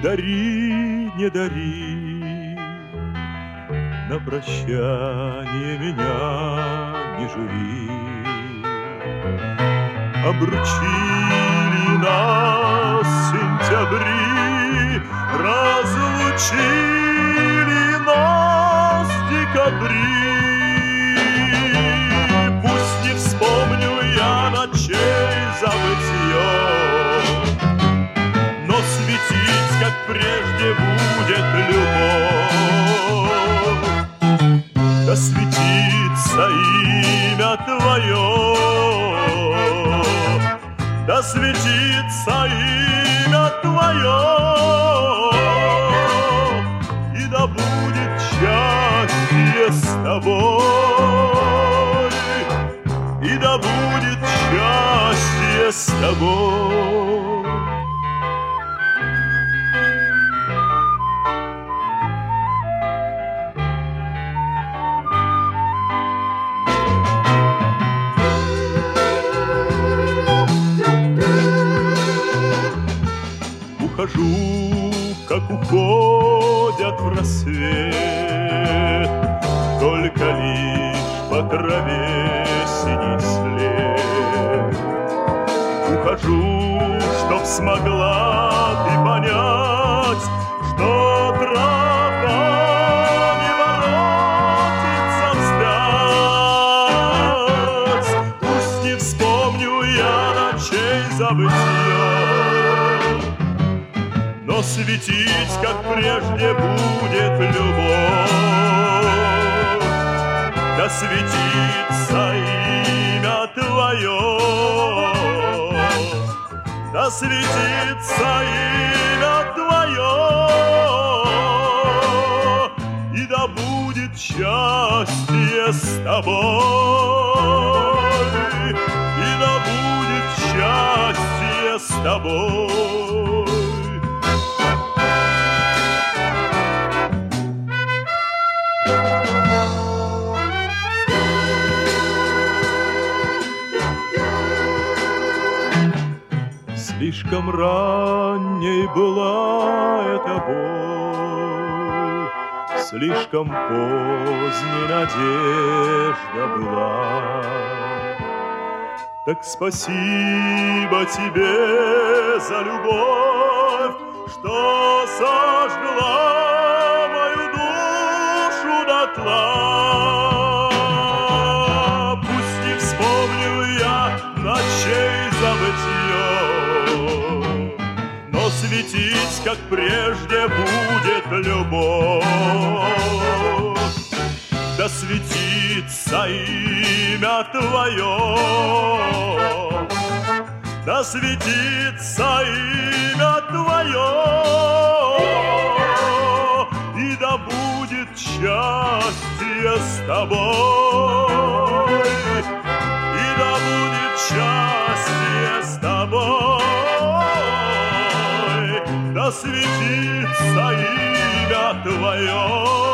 Дари, не дари, на прощание меня не жури. Обручили нас сентябри, разлучили нас декабри. Пусть не вспомню я ночей забытье, но светить, как прежде, будет любовь. Да светится имя Твое, да светится имя Твое, и да будет счастье с Тобой, и да будет счастье с Тобой. Ухожу, как уходят в рассвет, только лишь по траве синий след. Ухожу, чтоб смогла ты понять, что тропа не воротится вспять. Пусть не вспомню я ночей забытья, но светить, как прежде, будет любовь. Да светится имя Твое, да светится имя Твое, и да будет счастье с Тобой, и да будет счастье с Тобой. Слишком ранней была эта боль, слишком поздней надежда была. Так спасибо тебе за любовь, что сожгла мою душу дотла. Пусть не вспомню я ночей забытье, но светить, как прежде, будет любовь. Да светится имя Твое, да светится имя Твое, и да будет счастье с Тобой, и да будет счастье с Тобой, да светится имя Твое.